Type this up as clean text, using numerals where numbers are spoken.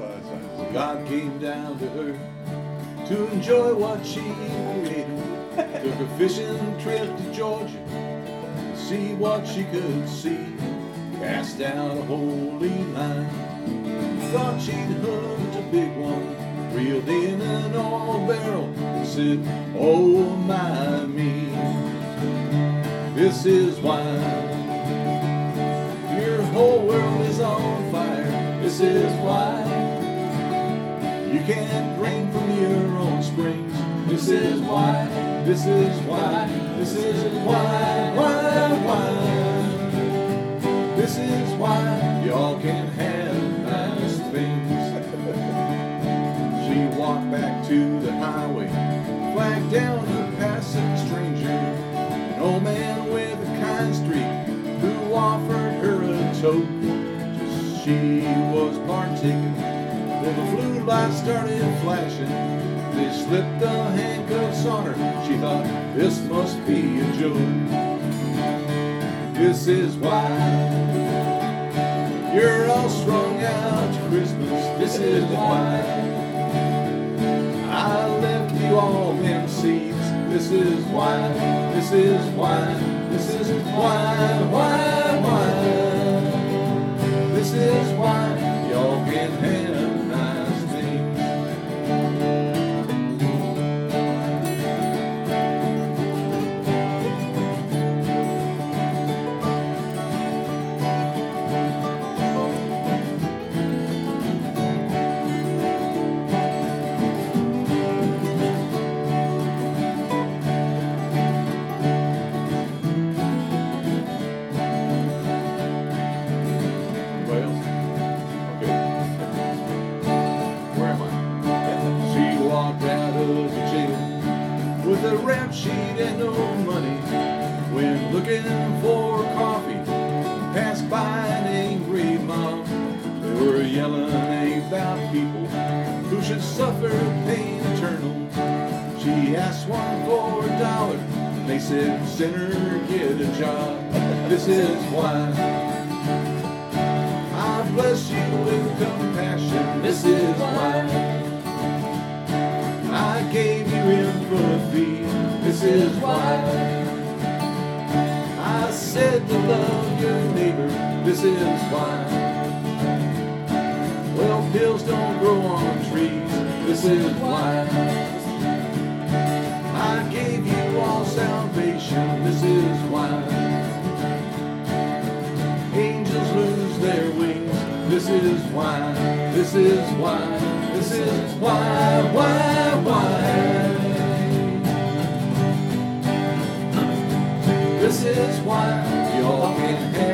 God came down to earth to enjoy what she created. Took a fishing trip to Georgia to see what she could see. Cast out a holy line. Thought she'd hooked a big one. Reeled in an old barrel. Said, oh my me, this is why your whole world is on fire. This is why you can't drink from your own springs. This is why, this is why, this is why. This is why y'all can have nice things. She walked back to the highway, flagged down a passing stranger, an old man with a kind streak who offered her a toke. Just she was partaking. Well, the blue lights started flashing. They slipped the handcuffs on her. She thought, this must be a joke. This is why you're all strung out to Christmas. This is why I left you all them seeds. This is why, this is why, this is why. This is why y'all can have nice things. With a rap sheet and no money, when looking for coffee, passed by an angry mob. They were yelling about people who should suffer pain eternal. She asked one for $1. They said, sinner, get a job. This is why I bless you with compassion. This is why I gave you empathy. This is why I said to love your neighbor. This is why, well, pills don't grow on trees. This is why I gave you all salvation. This is why angels lose their wings. This is why, this is why, this is why. This is why y'all can have